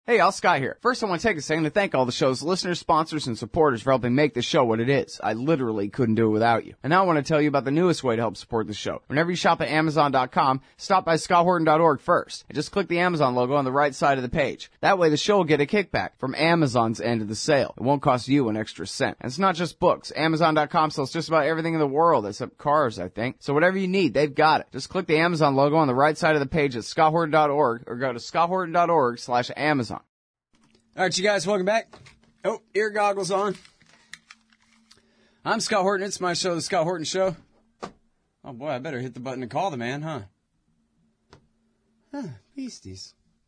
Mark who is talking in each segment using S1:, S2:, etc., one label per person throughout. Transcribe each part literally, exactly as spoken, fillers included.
S1: Hey, Al Scott here. First, I want to take a second to thank all the show's listeners, sponsors, and supporters for helping make this show what it is. I literally couldn't do it without you. And now I want to tell you about the newest way to help support the show. Whenever you shop at Amazon dot com, stop by Scott Horton dot org first, and just click the Amazon logo on the right side of the page. That way the show will get a kickback from Amazon's end of the sale. It won't cost you an extra cent. And it's not just books. Amazon dot com sells just about everything in the world, except cars, I think. So whatever you need, they've got it. Just click the Amazon logo on the right side of the page at Scott Horton dot org, or go to Scott Horton dot org slash Amazon. All right, you guys, welcome back. Oh, ear goggles on. I'm Scott Horton. It's my show, The Scott Horton Show. Oh, boy, I better hit the button to call the man, huh? Huh, beasties.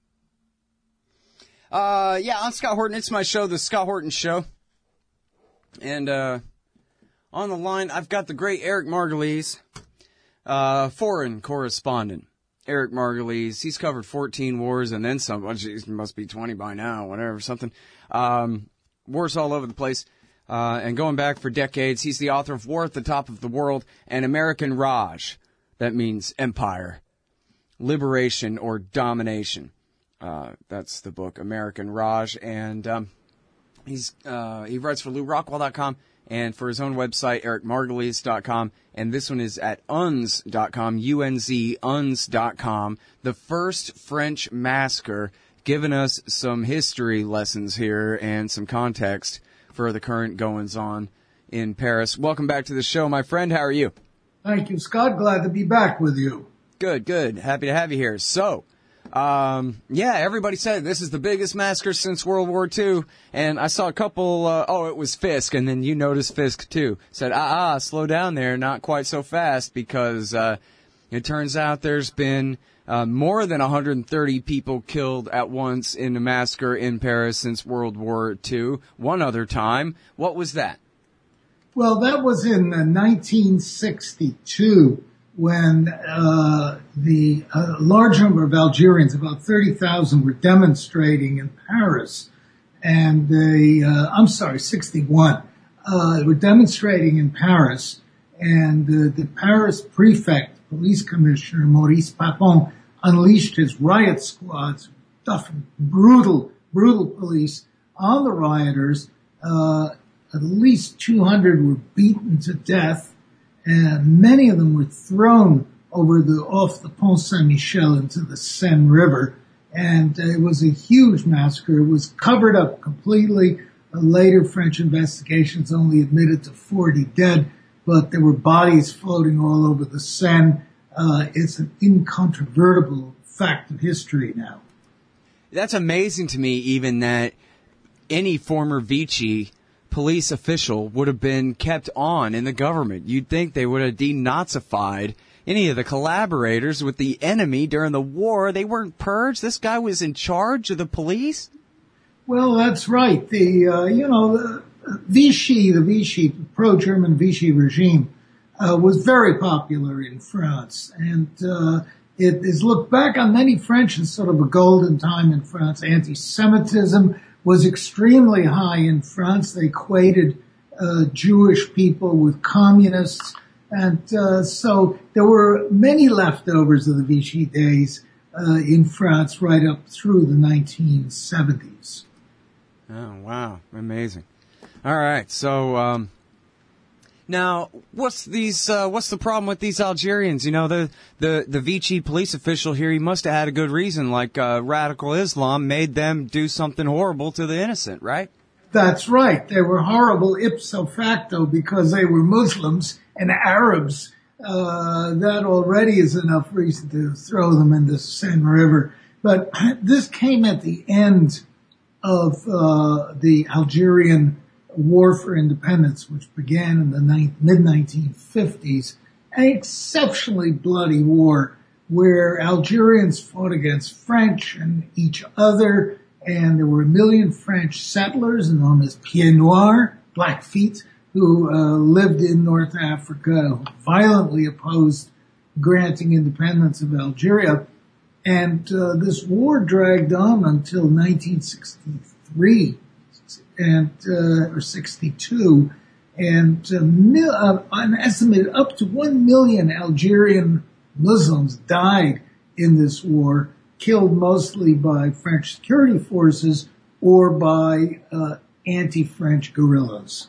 S1: Uh, yeah, I'm Scott Horton. It's my show, The Scott Horton Show. And, uh, on the line, I've got the great Eric Margulies, uh, foreign correspondent. Eric Margulies, he's covered fourteen wars and then some. Well, geez, must be twenty by now, whatever, something. Um, wars all over the place. Uh, and going back for decades, he's the author of War at the Top of the World and American Raj. That means empire, liberation, or domination. Uh, that's the book, American Raj. And, um, he's, uh, he writes for Lou Rockwell dot com and for his own website, Eric Margulies dot com. And this one is at U N Z dot com, U N Z, U N Z dot com. The first French massacre, giving us some history lessons here and some context for the current goings-on in Paris. Welcome back to the show, my friend. How are you?
S2: Thank you, Scott. Glad to be back with you.
S1: Good, good. Happy to have you here. So, um, yeah, everybody said this is the biggest massacre since World War Two. And I saw a couple, uh, oh, it was Fisk, and then you noticed Fisk too. Said, ah, ah, slow down there, not quite so fast, because uh, it turns out there's been uh, more than one hundred thirty people killed at once in a massacre in Paris since World War Two. One other time. What was that?
S2: Well, that was in uh, nineteen sixty-two. When uh, the uh, large number of Algerians, about thirty thousand, were demonstrating in Paris, and they, uh, I'm sorry, sixty-one, uh, were demonstrating in Paris, and uh, the Paris prefect, police commissioner Maurice Papon, unleashed his riot squads, tough, brutal, brutal police on the rioters. Uh, at least two hundred were beaten to death. And many of them were thrown over the, off the Pont Saint-Michel into the Seine River. And it was a huge massacre. It was covered up completely. Uh, later French investigations only admitted to forty dead, but there were bodies floating all over the Seine. Uh, it's an incontrovertible fact of history now.
S1: That's amazing to me, even that any former Vichy police official would have been kept on in the government. You'd think they would have denazified any of the collaborators with the enemy during the war. They weren't purged. This guy was in charge of the police.
S2: Well, that's right. The, uh, you know, the Vichy, the Vichy, pro-German Vichy regime, uh, was very popular in France. And, uh, it is looked back on many French as sort of a golden time in France. Anti-Semitism was extremely high in France. They equated uh, Jewish people with communists. And uh, so there were many leftovers of the Vichy days uh, in France right up through the nineteen seventies.
S1: Oh, wow. Amazing. All right. So um, now, what's these? Uh, what's the problem with these Algerians? You know, the, the, the Vichy police official here, he must have had a good reason, like uh, radical Islam made them do something horrible to the innocent, right?
S2: That's right. They were horrible ipso facto because they were Muslims and Arabs. Uh, that already is enough reason to throw them in the Seine River. But this came at the end of uh, the Algerian War for Independence, which began in the mid nineteen fifties, an exceptionally bloody war where Algerians fought against French and each other, and there were a million French settlers known as Pieds Noirs, Blackfeet, who uh, lived in North Africa, who violently opposed granting independence of Algeria. And uh, this war dragged on until nineteen sixty-three. And uh, or sixty-two, and uh, mil- uh, an estimated up to one million Algerian Muslims died in this war, killed mostly by French security forces or by uh, anti-French guerrillas.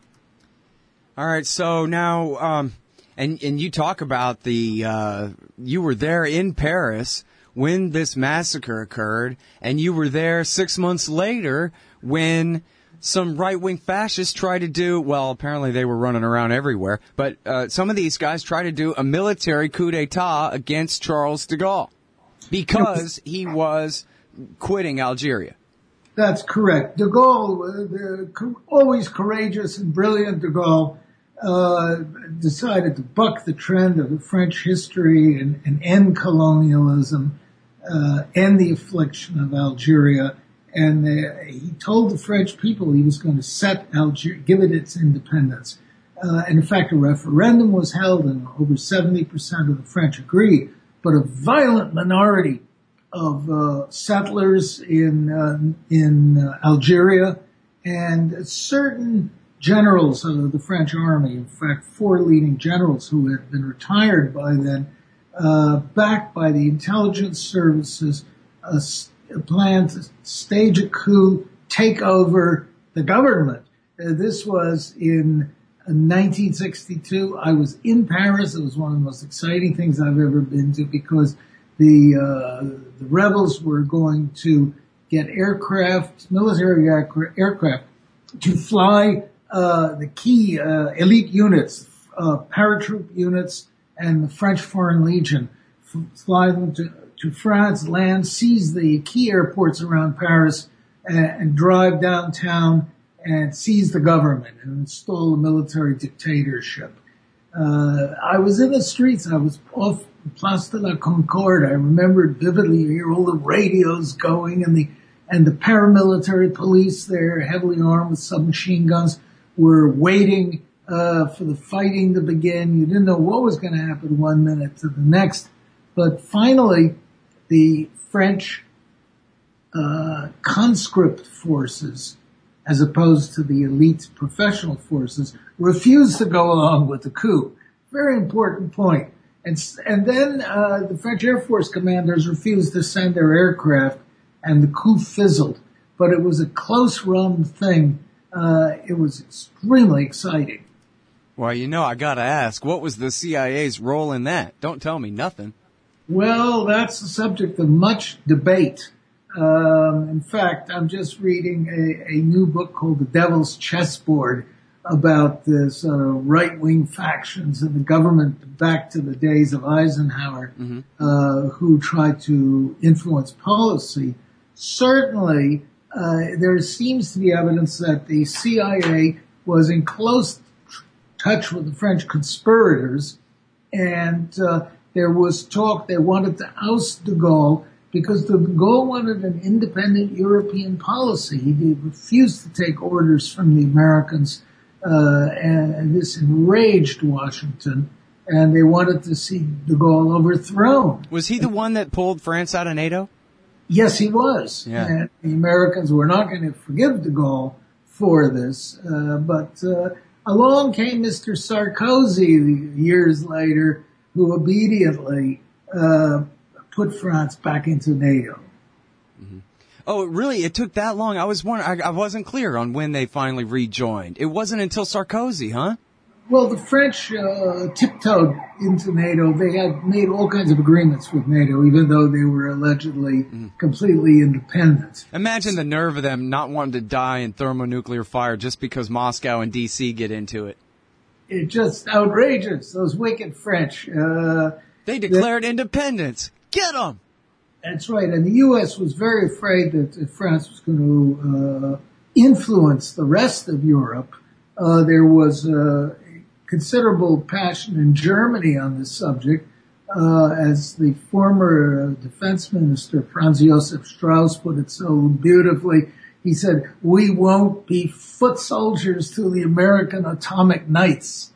S1: All right, so now, um, and and you talk about the, uh, you were there in Paris when this massacre occurred, and you were there six months later when some right-wing fascists tried to do, well, apparently they were running around everywhere, but uh, some of these guys tried to do a military coup d'etat against Charles de Gaulle because he was quitting Algeria.
S2: That's correct. De Gaulle, uh, the always courageous and brilliant de Gaulle, uh, decided to buck the trend of the French history and, and end colonialism, uh, end the affliction of Algeria. And uh, he told the French people he was going to set Algeria, give it its independence. Uh, and in fact, a referendum was held and over seventy percent of the French agreed. But a violent minority of uh, settlers in uh, in uh, Algeria and certain generals of the French army, in fact, four leading generals who had been retired by then, uh, backed by the intelligence services, uh, planned to stage a coup, take over the government. Uh, this was in uh, nineteen sixty-two. I was in Paris. It was one of the most exciting things I've ever been to because the, uh, the rebels were going to get aircraft, military aircraft, to fly uh, the key uh, elite units, uh, paratroop units, and the French Foreign Legion, f- fly them to to France, land, seize the key airports around Paris, and, and drive downtown and seize the government and install a military dictatorship. Uh, I was in the streets. I was off Place de la Concorde. I remember it vividly. You hear all the radios going and the and the paramilitary police there, heavily armed with submachine guns, were waiting uh, for the fighting to begin. You didn't know what was going to happen one minute to the next. But finally, the French uh, conscript forces, as opposed to the elite professional forces, refused to go along with the coup. Very important point. And, and then uh, the French Air Force commanders refused to send their aircraft, and the coup fizzled. But it was a close-run thing. Uh, it was extremely exciting.
S1: Well, you know, I got to ask, what was the C I A's role in that? Don't tell me nothing.
S2: Well, that's the subject of much debate. Um, in fact, I'm just reading a, a new book called The Devil's Chessboard about the sort of right-wing factions in the government back to the days of Eisenhower, mm-hmm. uh, who tried to influence policy. Certainly, uh, there seems to be evidence that the C I A was in close touch with the French conspirators, and uh, there was talk they wanted to oust de Gaulle because de Gaulle wanted an independent European policy. He refused to take orders from the Americans, uh, and, and this enraged Washington, and they wanted to see de Gaulle overthrown.
S1: Was he the one that pulled France out of NATO?
S2: Yes, he was.
S1: Yeah.
S2: And the Americans were not going to forgive de Gaulle for this, uh, but uh, along came Mister Sarkozy years later, who obediently uh, put France back into NATO.
S1: Mm-hmm. Oh, really? It took that long? I was wondering. I, I wasn't clear on when they finally rejoined. It wasn't until Sarkozy, huh?
S2: Well, the French uh, tiptoed into NATO. They had made all kinds of agreements with NATO, even though they were allegedly mm. completely independent.
S1: Imagine the nerve of them not wanting to die in thermonuclear fire just because Moscow and D C get into it.
S2: It's just outrageous. Those wicked French. Uh,
S1: they declared the, independence. Get them!
S2: That's right. And the U S was very afraid that France was going to uh, influence the rest of Europe. Uh, there was uh, considerable passion in Germany on this subject, uh, as the former uh, defense minister, Franz Josef Strauss, put it so beautifully. He said, "We won't be foot soldiers to the American atomic knights."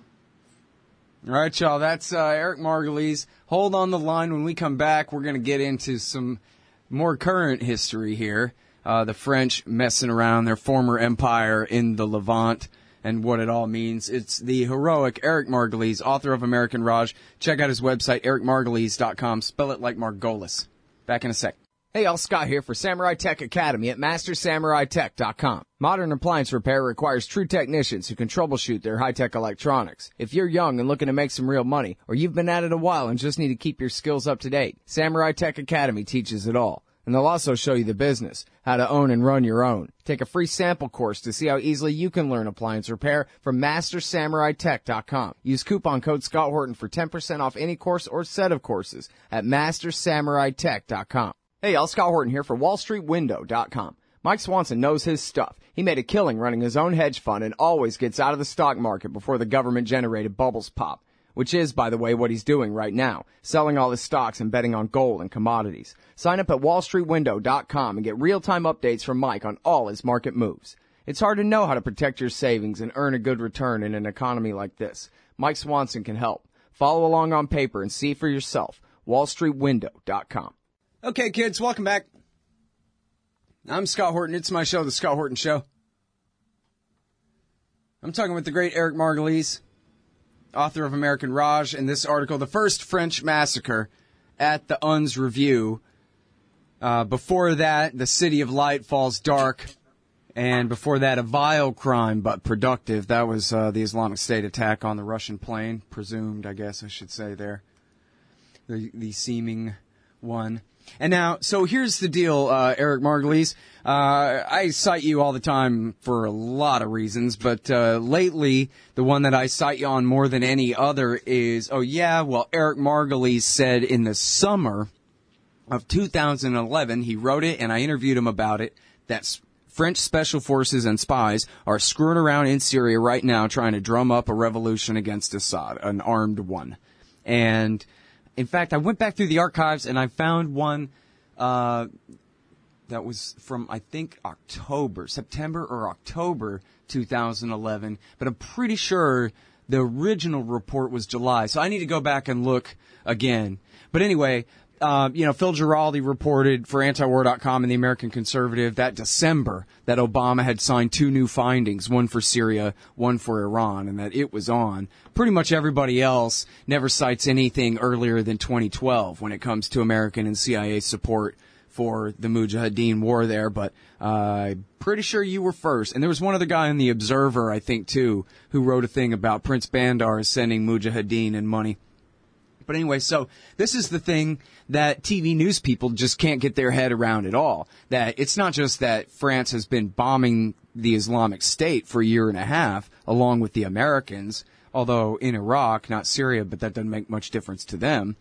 S1: All right, y'all. That's uh, Eric Margolyes. Hold on the line. When we come back, we're going to get into some more current history here. Uh, the French messing around their former empire in the Levant and what it all means. It's the heroic Eric Margolyes, author of American Raj. Check out his website, eric margolyes dot com. Spell it like Margolis. Back in a sec.
S3: Hey, all, Scott here for Samurai Tech Academy at master samurai tech dot com. Modern appliance repair requires true technicians who can troubleshoot their high-tech electronics. If you're young and looking to make some real money, or you've been at it a while and just need to keep your skills up to date, Samurai Tech Academy teaches it all. And they'll also show you the business, how to own and run your own. Take a free sample course to see how easily you can learn appliance repair from master samurai tech dot com. Use coupon code Scott Horton for ten percent off any course or set of courses at master samurai tech dot com. Hey, y'all, Scott Horton here for wall street window dot com. Mike Swanson knows his stuff. He made a killing running his own hedge fund and always gets out of the stock market before the government-generated bubbles pop, which is, by the way, what he's doing right now, selling all his stocks and betting on gold and commodities. Sign up at wall street window dot com and get real-time updates from Mike on all his market moves. It's hard to know how to protect your savings and earn a good return in an economy like this. Mike Swanson can help. Follow along on paper and see for yourself. wall street window dot com.
S1: Okay, kids, welcome back. I'm Scott Horton. It's my show, The Scott Horton Show. I'm talking with the great Eric Margolyes, author of American Raj, in this article, The First French Massacre at the U N S Review. Uh, before that, The City of Light Falls Dark. And before that, A Vile Crime But Productive. That was uh, the Islamic State attack on the Russian plane. Presumed, I guess I should say there. The, the seeming one. And now, so here's the deal, uh, Eric Margolyes. Uh, I cite you all the time for a lot of reasons, but uh, lately, the one that I cite you on more than any other is, oh yeah, well, Eric Margolyes said in the summer of two thousand eleven, he wrote it, and I interviewed him about it, that French special forces and spies are screwing around in Syria right now trying to drum up a revolution against Assad, an armed one. And in fact, I went back through the archives and I found one uh, that was from, I think, October, September or October two thousand eleven. But I'm pretty sure the original report was July. So I need to go back and look again. But anyway, uh, you know, Phil Giraldi reported for anti war dot com and the American Conservative that December that Obama had signed two new findings, one for Syria, one for Iran, and that it was on. Pretty much everybody else never cites anything earlier than twenty twelve when it comes to American and C I A support for the Mujahideen war there, but uh, I'm pretty sure you were first. And there was one other guy in the Observer, I think, too, who wrote a thing about Prince Bandar sending Mujahideen and money. But anyway, so this is the thing that T V news people just can't get their head around at all. That it's not just that France has been bombing the Islamic State for a year and a half, along with the Americans, although in Iraq, not Syria, but that doesn't make much difference to them.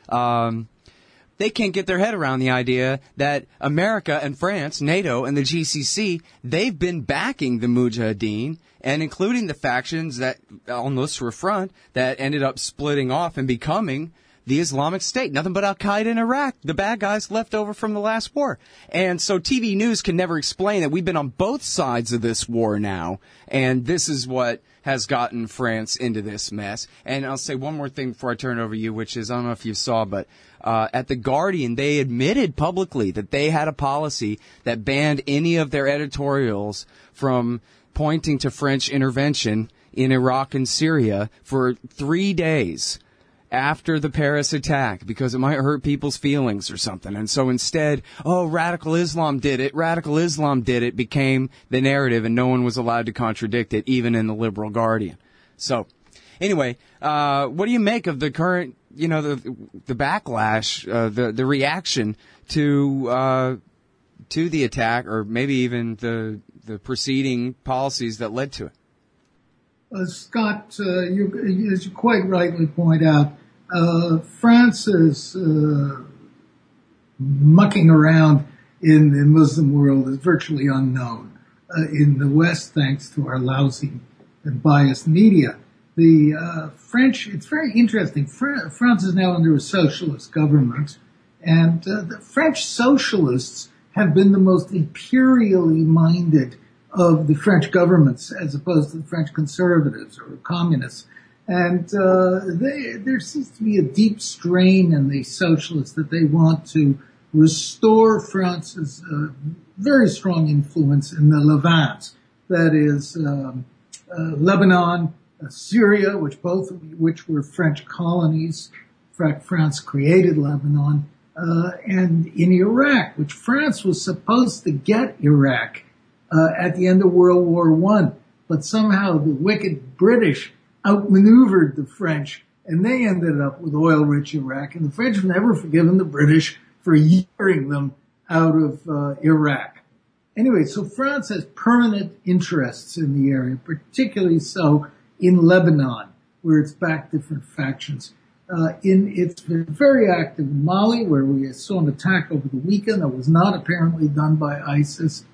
S1: Um, they can't get their head around the idea that America and France, NATO and the G C C, they've been backing the Mujahideen, and including the factions that on Nusra Front that ended up splitting off and becoming the Islamic State. Nothing but Al-Qaeda in Iraq, the bad guys left over from the last war. And so T V news can never explain that we've been on both sides of this war now, and this is what has gotten France into this mess. And I'll say one more thing before I turn it over to you, which is, I don't know if you saw, but uh, at The Guardian, they admitted publicly that they had a policy that banned any of their editorials from pointing to French intervention in Iraq and Syria for three days after the Paris attack, because it might hurt people's feelings or something. And so instead, oh, radical Islam did it, radical Islam did it, became the narrative, and no one was allowed to contradict it, even in the liberal Guardian. So, anyway, uh, what do you make of the current, you know, the the backlash, uh, the the reaction to uh, to the attack, or maybe even the the preceding policies that led to it?
S2: Uh, Scott, uh, you, as you quite rightly point out, uh, France is uh, mucking around in the Muslim world is virtually unknown. Uh, in the West, thanks to our lousy and biased media. The uh, French, it's very interesting. Fr- France is now under a socialist government, and uh, the French socialists have been the most imperially minded of the French governments, as opposed to the French conservatives or communists. And uh, they, there seems to be a deep strain in the socialists that they want to restore France's uh, very strong influence in the Levant, that is um, uh, Lebanon, uh, Syria, which both which were French colonies. In fact, France created Lebanon, uh, and in Iraq, which France was supposed to get Iraq uh, at the end of World War One, but somehow the wicked British outmaneuvered the French, and they ended up with oil-rich Iraq, and the French have never forgiven the British for yearing them out of uh, Iraq. Anyway, so France has permanent interests in the area, particularly so in Lebanon, where it's backed different factions. Uh, in, it's been very active in Mali, where we saw an attack over the weekend that was not apparently done by ISIS.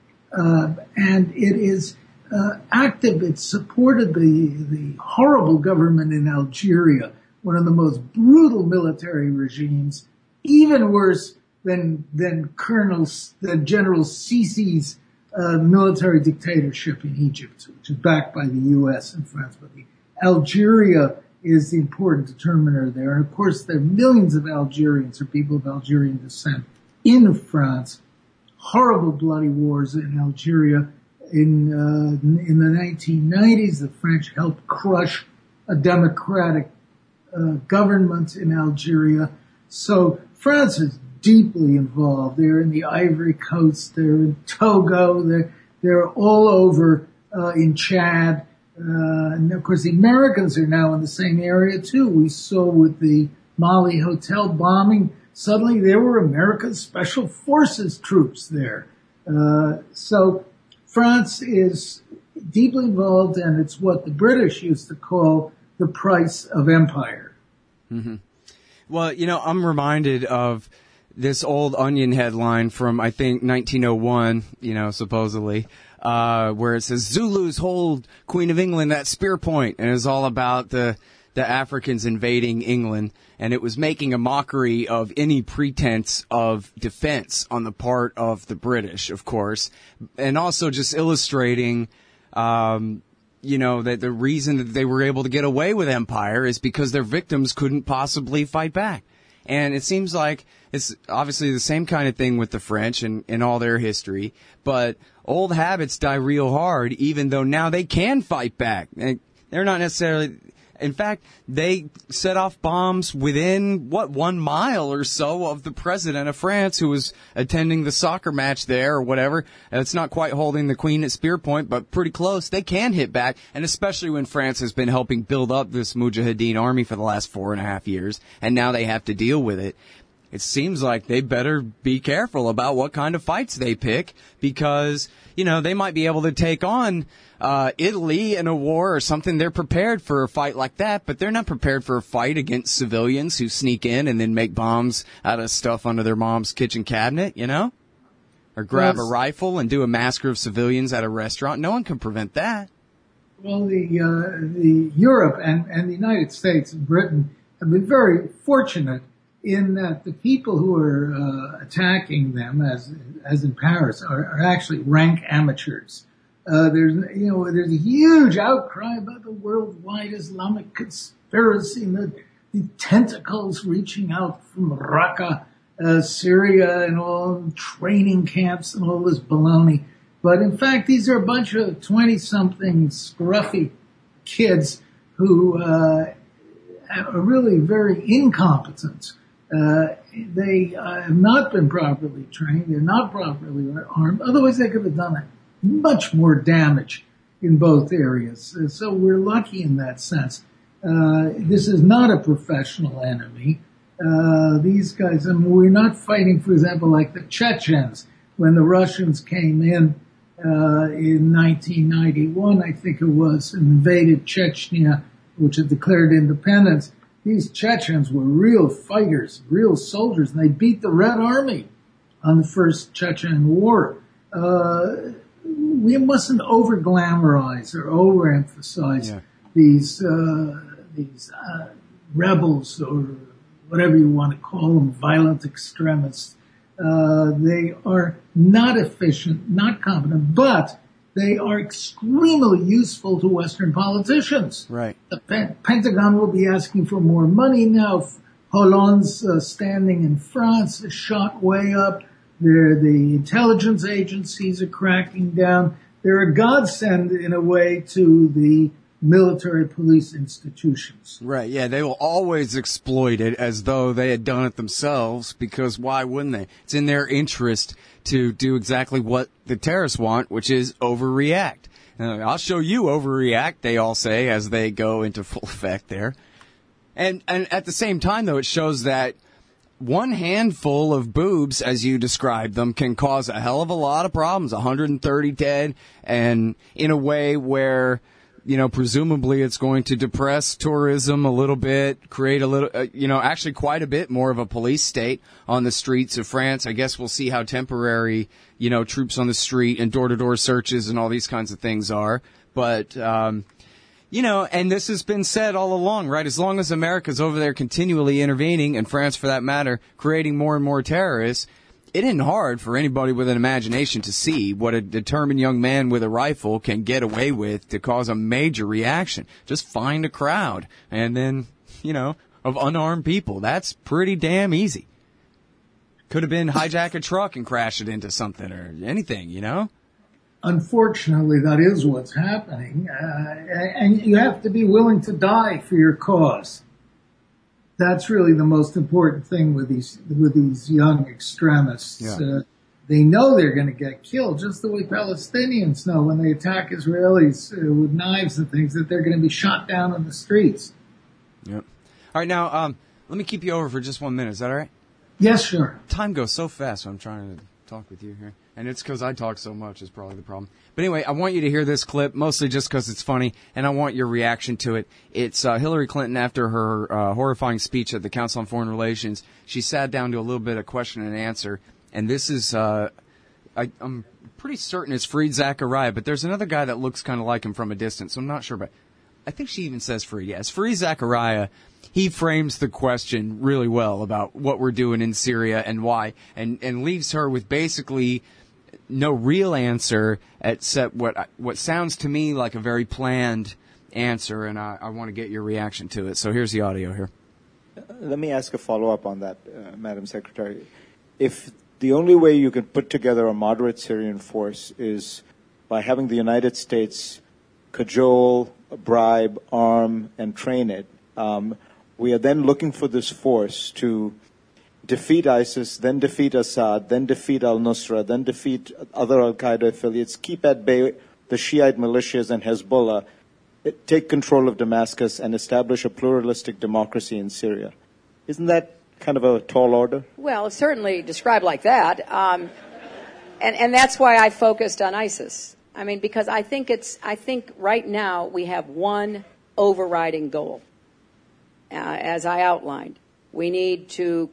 S2: Uh, and it is uh, active. It's supported the, the horrible government in Algeria, one of the most brutal military regimes, even worse than, than Colonel, than General Sisi's uh, military dictatorship in Egypt, which is backed by the U S and France. But the Algeria is the important determiner there. And of course, there are millions of Algerians or people of Algerian descent in France. Horrible bloody wars in Algeria. In, uh, in the nineteen nineties, the French helped crush a democratic uh, government in Algeria. So France is deeply involved. They're in the Ivory Coast. They're in Togo. They're, they're all over uh, in Chad. Uh, and of course, the Americans are now in the same area too. We saw with the Mali hotel bombing, suddenly there were American Special Forces troops there. Uh, so France is deeply involved, and it's what the British used to call the price of empire.
S1: Mm-hmm. Well, you know, I'm reminded of this old Onion headline from, I think, nineteen oh one, you know, supposedly, uh, where it says, Zulus hold Queen of England at spear point, and it's all about the, the Africans invading England, and it was making a mockery of any pretense of defense on the part of the British, of course, and also just illustrating, um, you know, that the reason that they were able to get away with empire is because their victims couldn't possibly fight back. And it seems like it's obviously the same kind of thing with the French and, and all their history, but old habits die real hard, even though now they can fight back. And they're not necessarily, in fact, they set off bombs within, what, one mile or so of the president of France who was attending the soccer match there or whatever. It's not quite holding the Queen at spear point, but pretty close. They can hit back, and especially when France has been helping build up this Mujahideen army for the last four and a half years, and now they have to deal with it. It seems like they better be careful about what kind of fights they pick because, you know, they might be able to take on uh Italy in a war or something. They're prepared for a fight like that, but they're not prepared for a fight against civilians who sneak in and then make bombs out of stuff under their mom's kitchen cabinet, you know? Or grab well, a rifle and do a massacre of civilians at a restaurant. No one can prevent that.
S2: Well, the, uh, the Europe and, and the United States and Britain have been very fortunate in that the people who are uh, attacking them, as as in Paris, are, are actually rank amateurs. Uh, there's, you know, there's a huge outcry about the worldwide Islamic conspiracy and the, the tentacles reaching out from Raqqa, uh, Syria, and all training camps and all this baloney. But in fact, these are a bunch of twenty-something scruffy kids who uh, are really very incompetent. Uh, they uh, have not been properly trained. They're not properly armed. Otherwise, they could have done much more damage in both areas. Uh, so we're lucky in that sense. Uh, this is not a professional enemy. Uh, these guys, I mean, we're not fighting, for example, like the Chechens. When the Russians came in uh, in nineteen ninety-one, I think it was, and invaded Chechnya, which had declared independence. These Chechens were real fighters, real soldiers, and they beat the Red Army on the first Chechen war. Uh, we mustn't over-glamorize or overemphasize yeah. these uh, these uh, rebels or whatever you want to call them, violent extremists. Uh, they are not efficient, not competent, but they are extremely useful to Western politicians.
S1: Right.
S2: The Pen- Pentagon will be asking for more money now. Hollande's uh, standing in France is shot way up. They're, the intelligence agencies are cracking down. They're a godsend in a way to the military police institutions.
S1: Right, yeah, they will always exploit it as though they had done it themselves, because why wouldn't they? It's in their interest to do exactly what the terrorists want, which is overreact. Uh, I'll show you overreact, they all say, as they go into full effect there. And and at the same time, though, it shows that one handful of boobs, as you described them, can cause a hell of a lot of problems, one hundred thirty dead, and in a way where, you know, presumably it's going to depress tourism a little bit, create a little, uh, you know, actually quite a bit more of a police state on the streets of France. I guess we'll see how temporary, you know, troops on the street and door-to-door searches and all these kinds of things are. But, um, you know, and this has been said all along, right? As long as America's over there continually intervening, and France for that matter, creating more and more terrorists, it isn't hard for anybody with an imagination to see what a determined young man with a rifle can get away with to cause a major reaction. Just find a crowd, and then, you know, of unarmed people. That's pretty damn easy. Could have been hijack a truck and crash it into something or anything, you know?
S2: Unfortunately, that is what's happening, uh, and you have to be willing to die for your cause. That's really the most important thing with these with these young extremists.
S1: Yeah.
S2: Uh, they know they're going to get killed, just the way Palestinians know when they attack Israelis uh, with knives and things, that they're going to be shot down on the streets.
S1: Yep. All right, now um, let me keep you over for just one minute. Is that all right?
S2: Yes, sure.
S1: Time goes so fast, so I'm trying to talk with you here. And it's because I talk so much is probably the problem. But anyway, I want you to hear this clip, mostly just because it's funny, and I want your reaction to it. It's uh, Hillary Clinton after her uh, horrifying speech at the Council on Foreign Relations. She sat down to a little bit of question and answer, and this is, uh, I, I'm pretty certain it's Fareed Zakaria, but there's another guy that looks kind of like him from a distance, so I'm not sure, but I think she even says Fareed. Yes, Fareed Zakaria. He frames the question really well about what we're doing in Syria and why, and, and leaves her with basically no real answer except what what sounds to me like a very planned answer, and I, I want to get your reaction to it. So here's the audio here.
S4: Let me ask a follow-up on that, uh, Madam Secretary. If the only way you can put together a moderate Syrian force is by having the United States cajole, bribe, arm, and train it, um, we are then looking for this force to defeat ISIS, then defeat Assad, then defeat al-Nusra, then defeat other al-Qaeda affiliates, keep at bay the Shiite militias and Hezbollah, take control of Damascus, and establish a pluralistic democracy in Syria. Isn't that kind of a tall order?
S5: Well, it's certainly described like that. Um, and, and that's why I focused on ISIS. I mean, because I think it's, I think right now we have one overriding goal, uh, as I outlined. We need to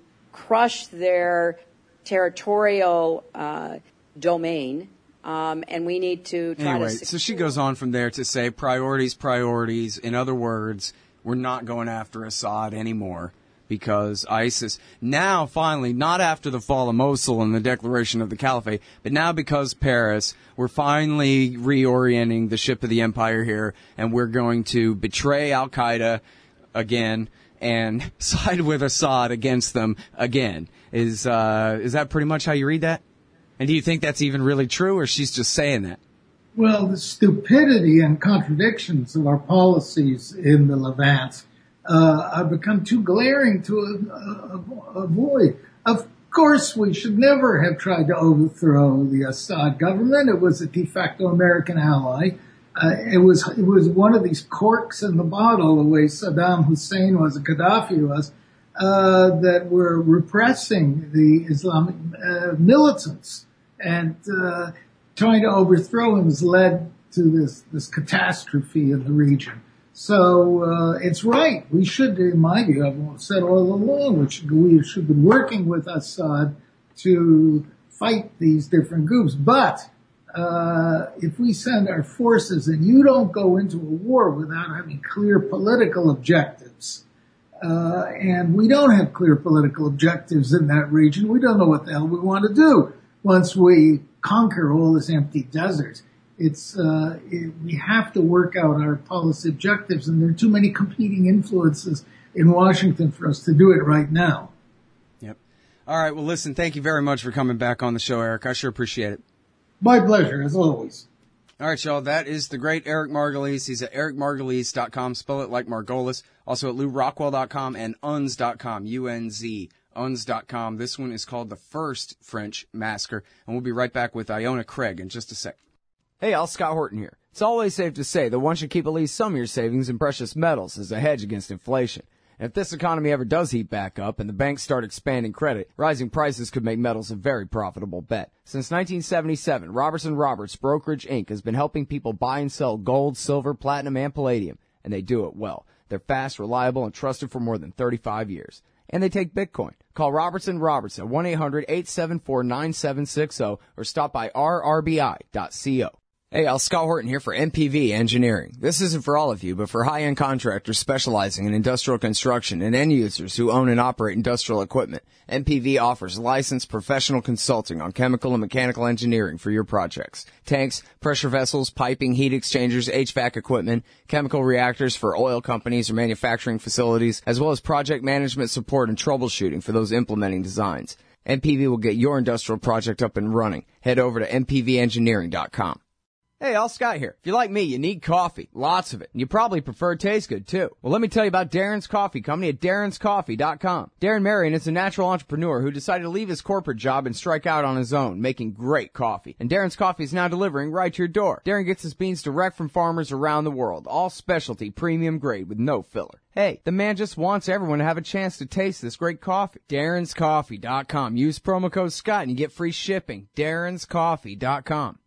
S5: crush their territorial uh, domain, um, and we need to try
S1: anyway,
S5: to...
S1: so she goes on from there to say priorities, priorities. In other words, we're not going after Assad anymore because ISIS, now finally, not after the fall of Mosul and the declaration of the Caliphate, but now because Paris, we're finally reorienting the ship of the empire here, and we're going to betray Al-Qaeda again and side with Assad against them again. Is uh, is that pretty much how you read that? And do you think that's even really true, or she's just saying that?
S2: Well, the stupidity and contradictions of our policies in the Levant uh, have become too glaring to uh, avoid. Of course, we should never have tried to overthrow the Assad government. It was a de facto American ally. Uh, it was it was one of these corks in the bottle, the way Saddam Hussein was and Gaddafi was, uh, that were repressing the Islamic uh, militants, and uh, trying to overthrow him has led to this this catastrophe in the region. So uh, it's right. We should, in my view, I've said all along, we should, we should be working with Assad to fight these different groups, but Uh, if we send our forces and you don't go into a war without having clear political objectives, uh, and we don't have clear political objectives in that region, we don't know what the hell we want to do once we conquer all this empty desert. It's, uh, it, we have to work out our policy objectives, and there are too many competing influences in Washington for us to do it right now.
S1: Yep. All right. Well, listen, thank you very much for coming back on the show, Eric. I sure appreciate it.
S2: My pleasure, as always.
S1: All right, y'all, that is the great Eric Margulies. He's at eric margulies dot com, spell it like Margolis. Also at lou rockwell dot com and unz dot com, U N Z, unz dot com. This one is called The First French Massacre, and we'll be right back with Iona Craig in just a sec.
S3: Hey, Al, Scott Horton here. It's always safe to say that one should keep at least some of your savings in precious metals as a hedge against inflation. And if this economy ever does heat back up and the banks start expanding credit, rising prices could make metals a very profitable bet. Since nineteen seventy-seven, Robertson Roberts Brokerage Incorporated has been helping people buy and sell gold, silver, platinum, and palladium, and they do it well. They're fast, reliable, and trusted for more than thirty-five years. And they take Bitcoin. Call Robertson Roberts at one eight hundred eight seven four nine seven six zero or stop by r r b i dot co. Hey, Al, Scott Horton here for M P V Engineering. This isn't for all of you, but for high-end contractors specializing in industrial construction and end users who own and operate industrial equipment. M P V offers licensed professional consulting on chemical and mechanical engineering for your projects. Tanks, pressure vessels, piping, heat exchangers, H V A C equipment, chemical reactors for oil companies or manufacturing facilities, as well as project management support and troubleshooting for those implementing designs. M P V will get your industrial project up and running. Head over to m p v engineering dot com. Hey, Al, Scott here. If you're like me, you need coffee. Lots of it. And you probably prefer it tastes good, too. Well, let me tell you about Darren's Coffee Company at darrens coffee dot com. Darren Marion is a natural entrepreneur who decided to leave his corporate job and strike out on his own, making great coffee. And Darren's Coffee is now delivering right to your door. Darren gets his beans direct from farmers around the world. All specialty, premium grade with no filler. Hey, the man just wants everyone to have a chance to taste this great coffee. darrens coffee dot com. Use promo code Scott and you get free shipping. darrens coffee dot com.